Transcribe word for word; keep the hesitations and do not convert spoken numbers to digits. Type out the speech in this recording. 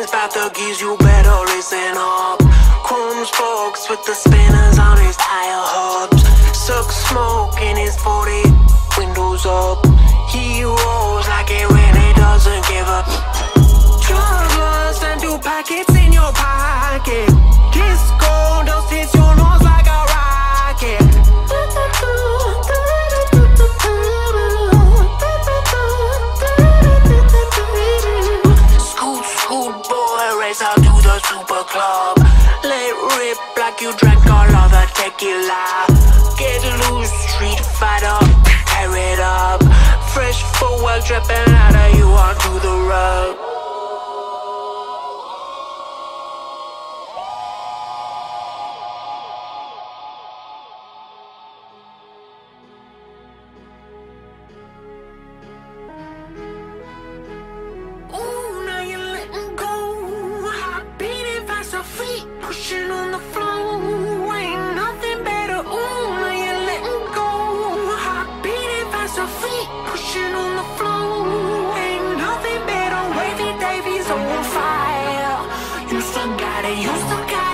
Benz about the geese, you better listen up. Chrome spokes with the spinners on his tire hubs. Suck smoke in his forty, windows up. He rolls like it really doesn't give up. Drug lust and two packets in your pocket. Kiss gold dust hits your nose like a rocket. Scoot, scoot, boy, race out to the super club. Let rip like you drank all of the tequila. Get loose, street fighter, tear it up. Fresh footwork dripping out of you onto the rug. Ooh, now you're letting go. Heart beating fast, so feet pushing on the floor. Ain't nothing better. Ooh, now you're letting go. Heart beating fast, so feet pushing on the floor. Ain't nothing better. Wavy Davies on fire. You still got it, you still got it.